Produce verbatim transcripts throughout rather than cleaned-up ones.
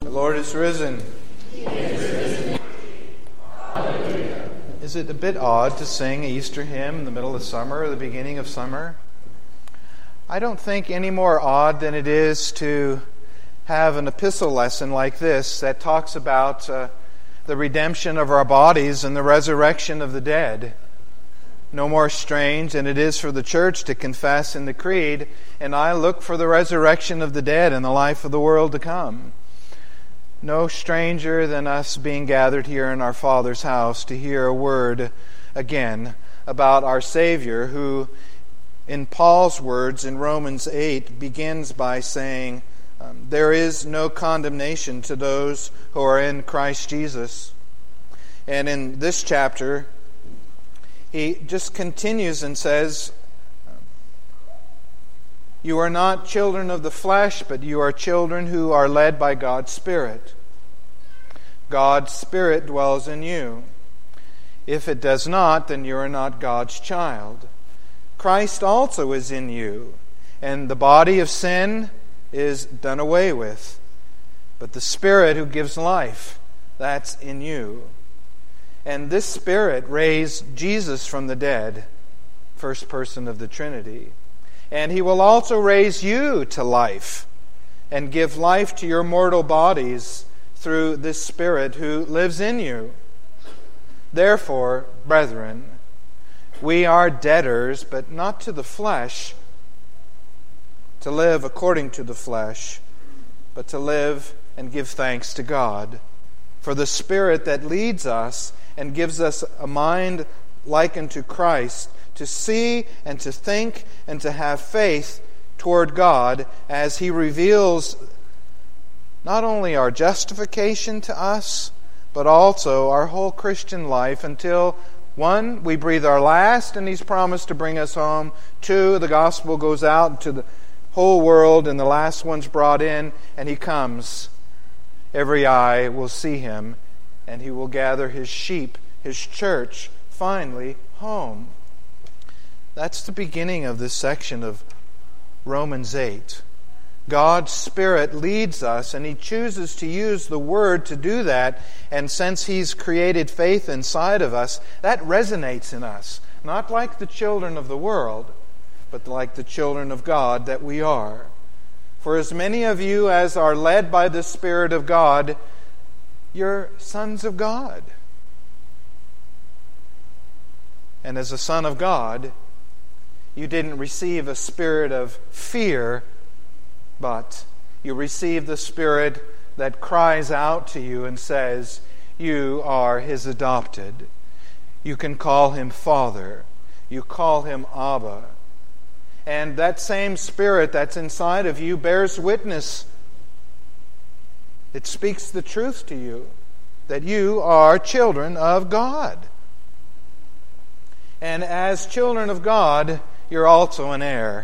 The Lord is risen. He is risen. Hallelujah. Is it a bit odd to sing an Easter hymn in the middle of summer or the beginning of summer? I don't think any more odd than it is to have an epistle lesson like this that talks about uh, the redemption of our bodies and the resurrection of the dead. No more strange than it is for the church to confess in the creed, and I look for the resurrection of the dead and the life of the world to come. No stranger than us being gathered here in our Father's house to hear a word again about our Savior, who, in Paul's words in Romans eight, begins by saying, um, there is no condemnation to those who are in Christ Jesus. And in this chapter, he just continues and says, you are not children of the flesh, but you are children who are led by God's Spirit. God's Spirit dwells in you. If it does not, then you are not God's child. Christ also is in you, and the body of sin is done away with. But the Spirit who gives life, that's in you. And this Spirit raised Jesus from the dead, first person of the Trinity. And He will also raise you to life and give life to your mortal bodies through this Spirit who lives in you. Therefore, brethren, we are debtors, but not to the flesh, to live according to the flesh, but to live and give thanks to God. For the Spirit that leads us and gives us a mind like unto Christ, to see and to think and to have faith toward God as He reveals not only our justification to us, but also our whole Christian life until, one, we breathe our last and He's promised to bring us home. Two, the gospel goes out to the whole world and the last one's brought in and He comes. Every eye will see Him and He will gather His sheep, His church, finally home. That's the beginning of this section of Romans eight. God's Spirit leads us, and He chooses to use the Word to do that. And since He's created faith inside of us, that resonates in us. Not like the children of the world, but like the children of God that we are. For as many of you as are led by the Spirit of God, you're sons of God. And as a son of God, you didn't receive a spirit of fear, but you received the Spirit that cries out to you and says, you are His adopted. You can call Him Father. You call Him Abba. And that same Spirit that's inside of you bears witness. It speaks the truth to you that you are children of God. And as children of God, you're also an heir.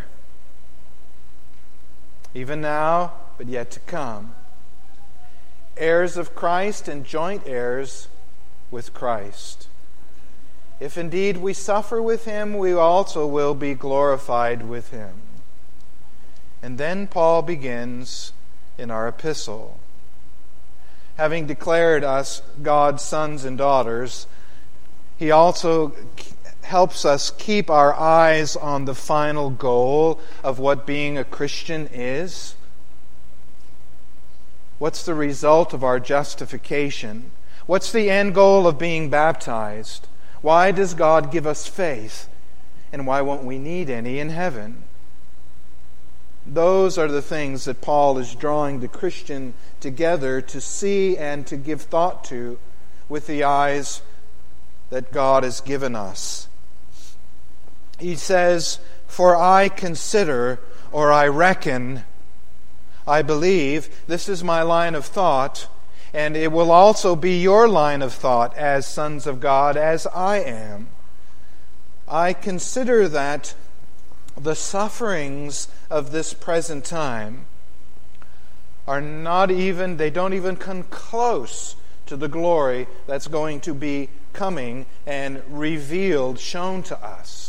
Even now, but yet to come. Heirs of Christ and joint heirs with Christ. If indeed we suffer with Him, we also will be glorified with Him. And then Paul begins in our epistle. Having declared us God's sons and daughters, he also helps us keep our eyes on the final goal of what being a Christian is. What's the result of our justification? What's the end goal of being baptized? Why does God give us faith? And why won't we need any in heaven? Those are the things that Paul is drawing the Christian together to see and to give thought to with the eyes that God has given us. He says, for I consider, or I reckon, I believe, this is my line of thought, and it will also be your line of thought as sons of God, as I am. I consider that the sufferings of this present time are not even, they don't even come close to the glory that's going to be coming and revealed, shown to us.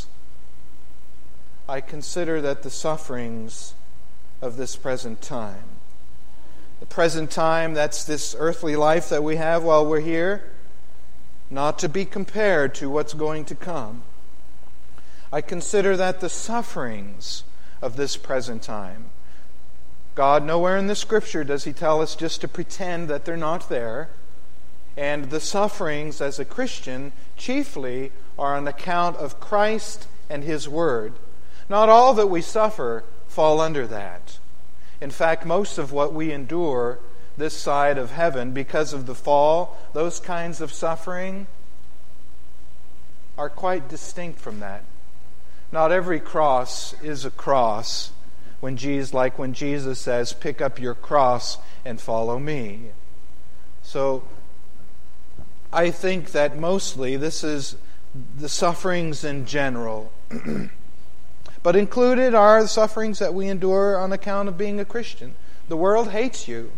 I consider that the sufferings of this present time, The present time, that's this earthly life that we have while we're here, not to be compared to what's going to come. I consider that the sufferings of this present time, God, nowhere in the Scripture does He tell us just to pretend that they're not there. And the sufferings as a Christian chiefly are on account of Christ and His Word. Not all that we suffer fall under that. In fact, most of what we endure this side of heaven because of the fall, those kinds of suffering, are quite distinct from that. Not every cross is a cross when Jesus, like when Jesus says, pick up your cross and follow me. So I think that mostly this is the sufferings in general. But included are the sufferings that we endure on account of being a Christian. The world hates you.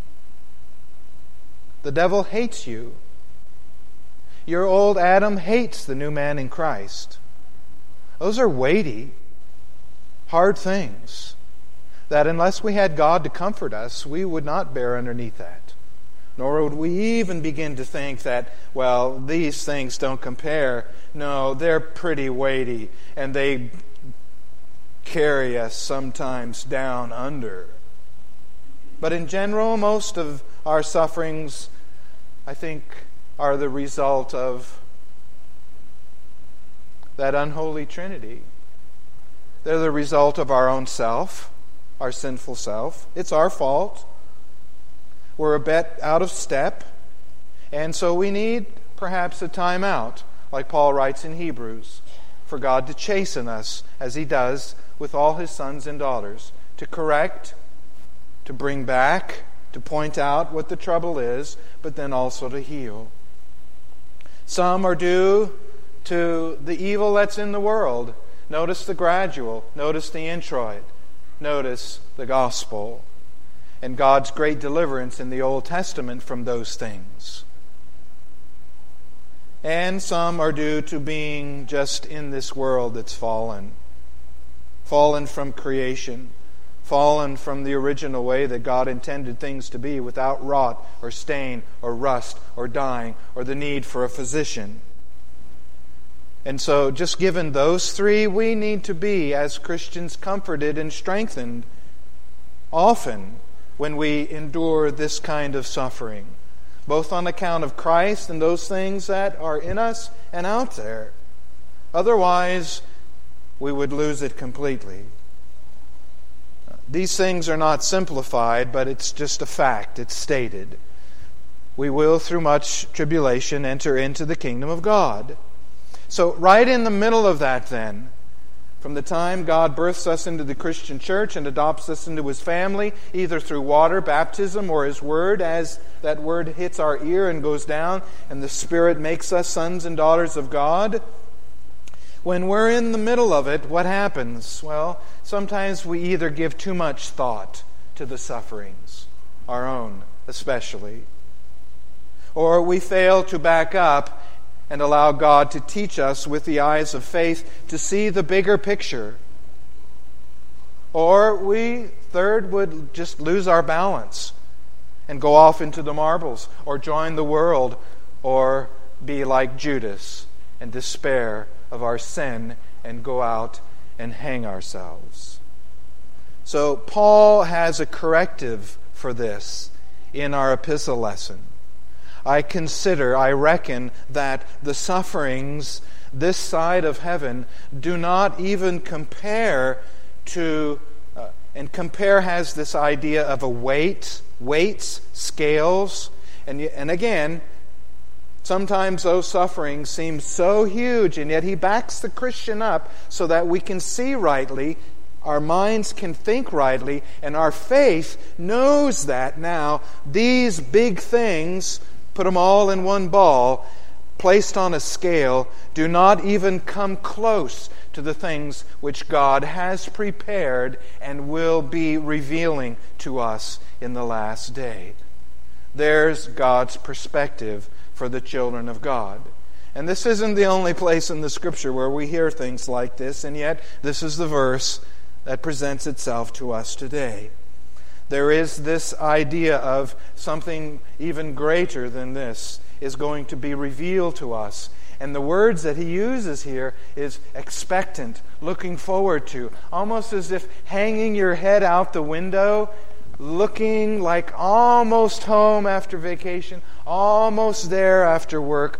The devil hates you. Your old Adam hates the new man in Christ. Those are weighty, hard things that unless we had God to comfort us, we would not bear underneath that. Nor would we even begin to think that, well, these things don't compare. No, they're pretty weighty, and they carry us sometimes down under. But in general, most of our sufferings, I think, are the result of that unholy Trinity. They're the result of our own self, our sinful self. It's our fault. We're a bit out of step, and so we need perhaps a time out, like Paul writes in Hebrews, for God to chasten us as He does with all His sons and daughters, to correct, to bring back, to point out what the trouble is, but then also to heal. Some are due to the evil that's in the world. Notice the gradual, notice the introit, notice the gospel, and God's great deliverance in the Old Testament from those things. And some are due to being just in this world that's fallen. Fallen from creation. Fallen from the original way that God intended things to be, without rot or stain or rust or dying or the need for a physician. And so, just given those three, we need to be, as Christians, comforted and strengthened often when we endure this kind of suffering, both on account of Christ and those things that are in us and out there. Otherwise, we would lose it completely. These things are not simplified, but it's just a fact. It's stated. We will, through much tribulation, enter into the kingdom of God. So, right in the middle of that, then, from the time God births us into the Christian church and adopts us into His family, either through water baptism or His Word, as that Word hits our ear and goes down, and the Spirit makes us sons and daughters of God, when we're in the middle of it, what happens? Well, sometimes we either give too much thought to the sufferings, our own especially, or we fail to back up and allow God to teach us with the eyes of faith to see the bigger picture. Or we, third, would just lose our balance and go off into the marbles, or join the world, or be like Judas and despair of our sin and go out and hang ourselves. So Paul has a corrective for this in our epistle lesson. I consider, I reckon, that the sufferings this side of heaven do not even compare to, uh, and compare has this idea of a weight, weights, scales, and and again, sometimes those sufferings seem so huge, and yet he backs the Christian up so that we can see rightly, our minds can think rightly, and our faith knows that now these big things, put them all in one ball, placed on a scale, do not even come close to the things which God has prepared and will be revealing to us in the last day. There's God's perspective for the children of God. And this isn't the only place in the Scripture where we hear things like this, and yet this is the verse that presents itself to us today. There is this idea of something even greater than this is going to be revealed to us. And the words that he uses here is expectant, looking forward to, almost as if hanging your head out the window, looking like almost home after vacation, almost there after work.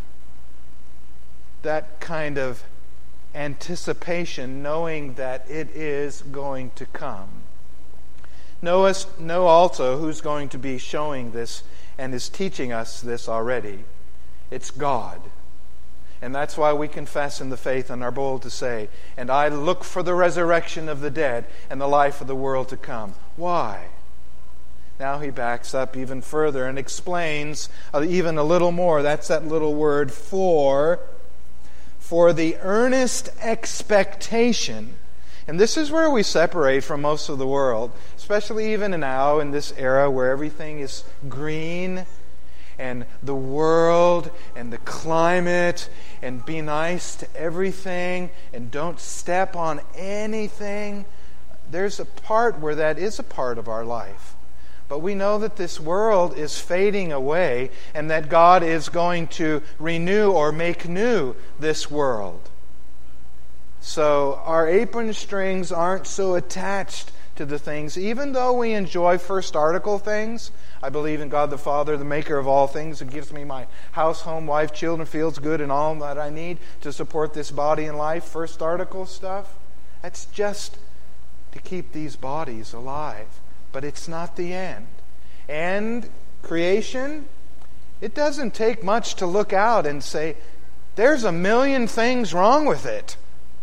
That kind of anticipation, knowing that it is going to come. Know, us, know also who's going to be showing this and is teaching us this already. It's God. And that's why we confess in the faith and are bold to say, and I look for the resurrection of the dead and the life of the world to come. Why? Now he backs up even further and explains even a little more. That's that little word for. For the earnest expectation. And this is where we separate from most of the world, especially even now in this era where everything is green and the world and the climate and be nice to everything and don't step on anything. There's a part where that is a part of our life. But we know that this world is fading away and that God is going to renew or make new this world. So our apron strings aren't so attached to the things. Even though we enjoy first article things, I believe in God the Father, the maker of all things, who gives me my house, home, wife, children, feels good, and all that I need to support this body and life. First article stuff, that's just to keep these bodies alive. But it's not the end. And creation, it doesn't take much to look out and say, there's a million things wrong with it.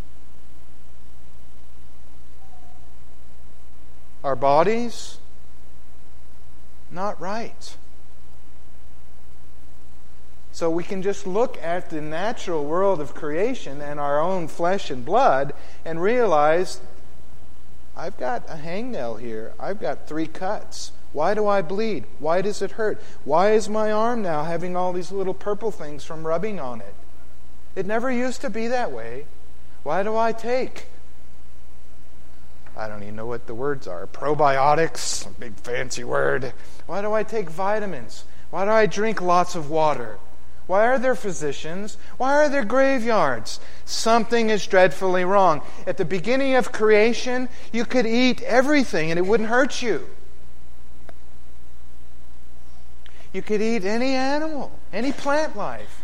Our bodies, not right. So we can just look at the natural world of creation and our own flesh and blood and realize, I've got a hangnail here. I've got three cuts. Why do I bleed? Why does it hurt? Why is my arm now having all these little purple things from rubbing on it? It never used to be that way. Why do I take, I don't even know what the words are, probiotics, a big fancy word. Why do I take vitamins? Why do I drink lots of water? Why are there physicians? Why are there graveyards? Something is dreadfully wrong. At the beginning of creation, you could eat everything and it wouldn't hurt you. You could eat any animal, any plant life.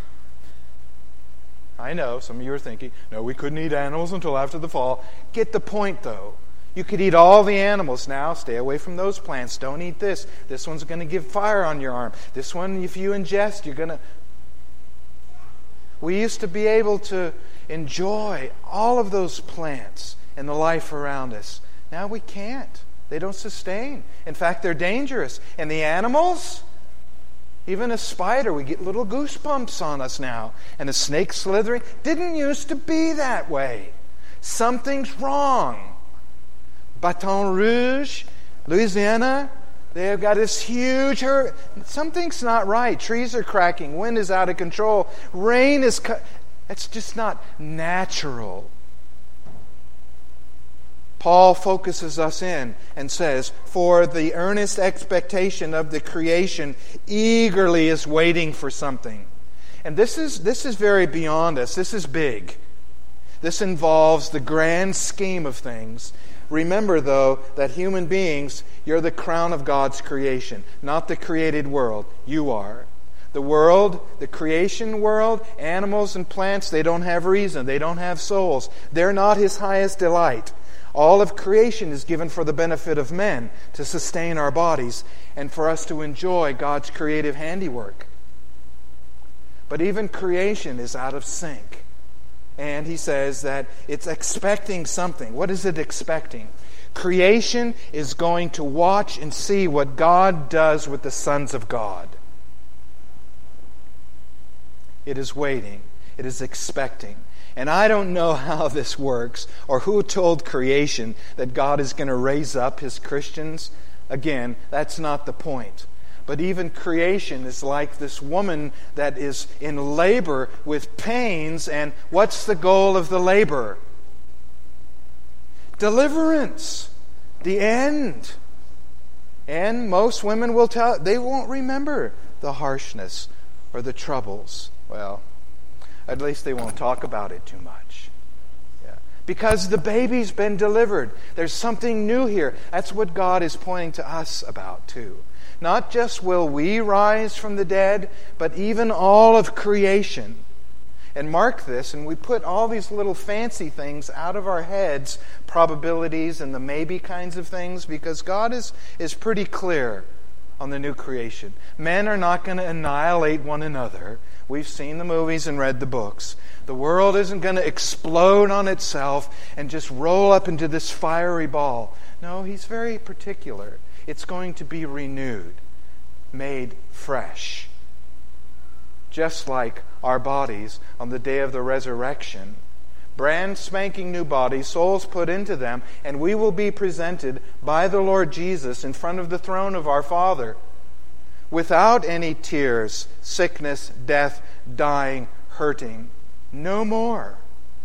I know, some of you are thinking, no, we couldn't eat animals until after the fall. Get the point, though. You could eat all the animals now. Stay away from those plants. Don't eat this. This one's going to give fire on your arm. This one, if you ingest, you're going to... We used to be able to enjoy all of those plants and the life around us. Now we can't. They don't sustain. In fact, they're dangerous. And the animals, even a spider, we get little goosebumps on us now. And a snake slithering. Didn't used to be that way. Something's wrong. Baton Rouge, Louisiana, they've got this huge hurt. Something's not right. Trees are cracking. Wind is out of control. Rain is... Cu- it's just not natural. Paul focuses us in and says, for the earnest expectation of the creation eagerly is waiting for something. And this is this is very beyond us. This is big. This involves the grand scheme of things. Remember, though, that human beings, you're the crown of God's creation, not the created world. You are. The world, the creation world, animals and plants, they don't have reason. They don't have souls. They're not His highest delight. All of creation is given for the benefit of men, to sustain our bodies, and for us to enjoy God's creative handiwork. But even creation is out of sync. And he says that it's expecting something. What is it expecting? Creation is going to watch and see what God does with the sons of God. It is waiting. It is expecting. And I don't know how this works or who told creation that God is going to raise up His Christians. Again, that's not the point. But even creation is like this woman that is in labor with pains. And what's the goal of the labor? Deliverance. The end. And most women will tell, they won't remember the harshness or the troubles. Well, at least they won't talk about it too much. Yeah. Because the baby's been delivered. There's something new here. That's what God is pointing to us about too. Not just will we rise from the dead, but even all of creation. And mark this, and we put all these little fancy things out of our heads, probabilities and the maybe kinds of things, because God is, is pretty clear on the new creation. Men are not going to annihilate one another. We've seen the movies and read the books. The world isn't going to explode on itself and just roll up into this fiery ball. No, He's very particular. It's going to be renewed, made fresh. Just like our bodies on the day of the resurrection. Brand spanking new bodies, souls put into them, and we will be presented by the Lord Jesus in front of the throne of our Father without any tears, sickness, death, dying, hurting. No more.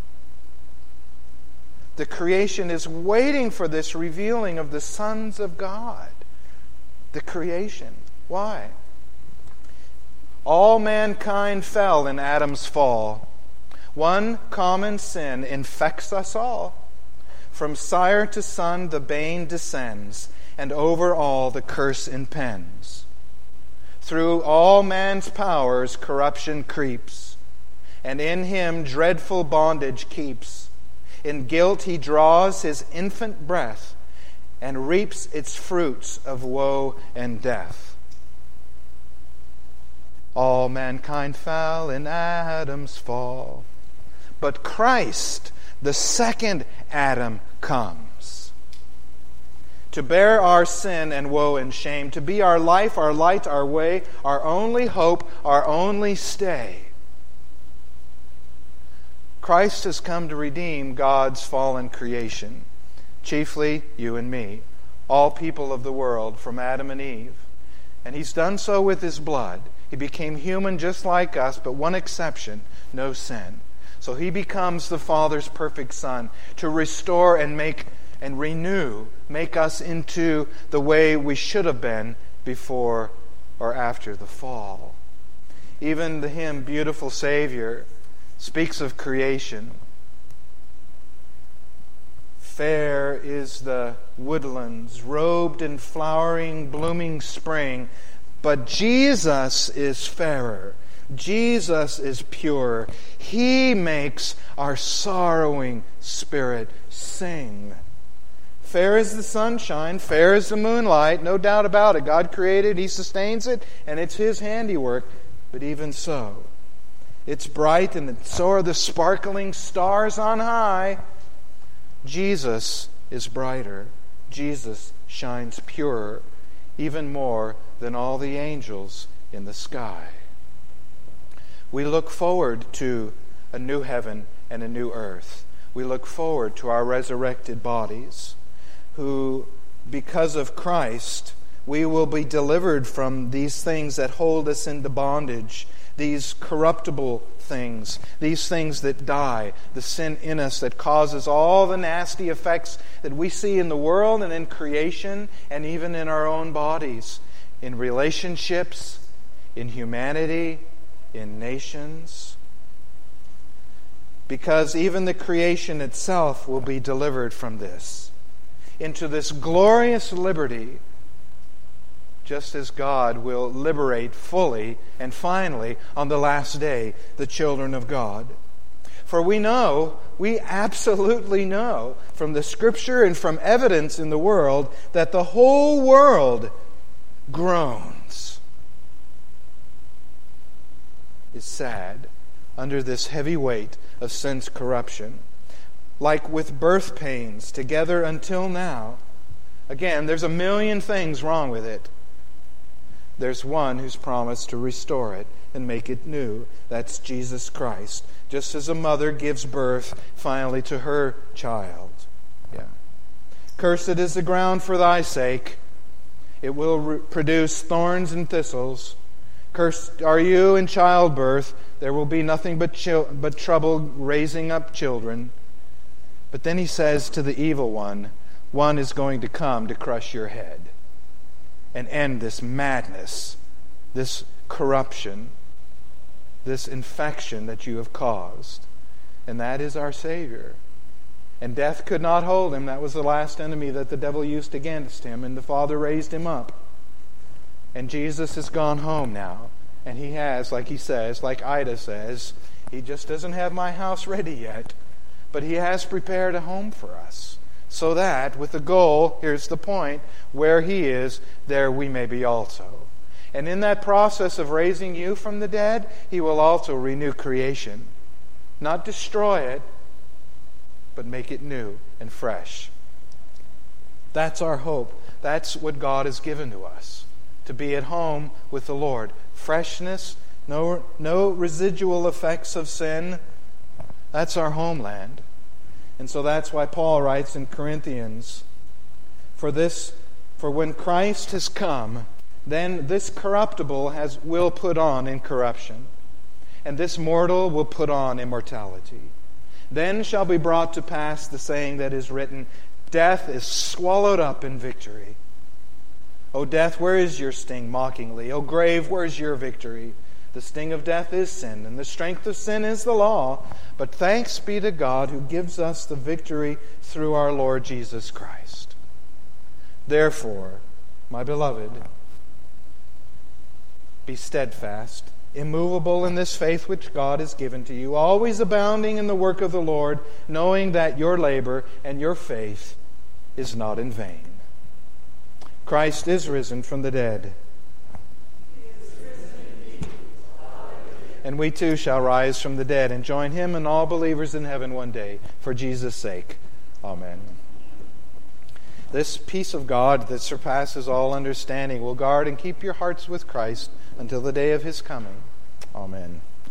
The creation is waiting for this revealing of the sons of God. The creation. Why? All mankind fell in Adam's fall. One common sin infects us all. From sire to son the bane descends, and over all the curse impends. Through all man's powers corruption creeps, and in him dreadful bondage keeps. In guilt he draws his infant breath, and reaps its fruits of woe and death. All mankind fell in Adam's fall. But Christ, the second Adam, comes to bear our sin and woe and shame, to be our life, our light, our way, our only hope, our only stay. Christ has come to redeem God's fallen creation, chiefly you and me, all people of the world from Adam and Eve. And He's done so with His blood. He became human just like us, but one exception, no sin. So He becomes the Father's perfect Son to restore and make and renew, make us into the way we should have been before or after the fall. Even the hymn, Beautiful Savior, speaks of creation. Fair is the woodlands, robed in flowering, blooming spring, but Jesus is fairer. Jesus is pure. He makes our sorrowing spirit sing. Fair is the sunshine, fair is the moonlight, no doubt about it. God created, He sustains it, and it's His handiwork. But even so, it's bright, and so are the sparkling stars on high. Jesus is brighter. Jesus shines purer, even more than all the angels in the sky. We look forward to a new heaven and a new earth. We look forward to our resurrected bodies, who, because of Christ, we will be delivered from these things that hold us into bondage, these corruptible things, these things that die, the sin in us that causes all the nasty effects that we see in the world and in creation and even in our own bodies, in relationships, in humanity, in nations. Because even the creation itself will be delivered from this, into this glorious liberty, just as God will liberate fully and finally on the last day the children of God. For we know, we absolutely know from the Scripture and from evidence in the world that the whole world groans, is sad under this heavy weight of sin's corruption. Like with birth pains together until now. Again, there's a million things wrong with it. There's one who's promised to restore it and make it new. That's Jesus Christ. Just as a mother gives birth finally to her child. Yeah. Cursed is the ground for thy sake. It will re- produce thorns and thistles. Cursed are you in childbirth. There will be nothing but, chil- but trouble raising up children. But then He says to the evil one, one is going to come to crush your head. and end this madness, this corruption, this infection that you have caused. And that is our Savior. And death could not hold him. That was the last enemy that the devil used against him. And the Father raised him up. And Jesus has gone home now. And he has, like he says, like Ida says, he just doesn't have my house ready yet. But he has prepared a home for us. So that, with the goal, here's the point, where he is, there we may be also. And in that process of raising you from the dead, he will also renew creation. Not destroy it, but make it new and fresh. That's our hope. That's what God has given to us. To be at home with the Lord. Freshness, no, no residual effects of sin. That's our homeland. And so that's why Paul writes in Corinthians, For this, for when Christ has come, then this corruptible has will put on incorruption, and this mortal will put on immortality. Then shall be brought to pass the saying that is written, Death is swallowed up in victory. O death, where is your sting? Mockingly. O grave, where is your victory? The sting of death is sin, and the strength of sin is the law. But thanks be to God who gives us the victory through our Lord Jesus Christ. Therefore, my beloved, be steadfast, immovable in this faith which God has given to you, always abounding in the work of the Lord, knowing that your labor and your faith is not in vain. Christ is risen from the dead. And we too shall rise from the dead and join him and all believers in heaven one day, for Jesus' sake. Amen. This peace of God that surpasses all understanding will guard and keep your hearts with Christ until the day of his coming. Amen.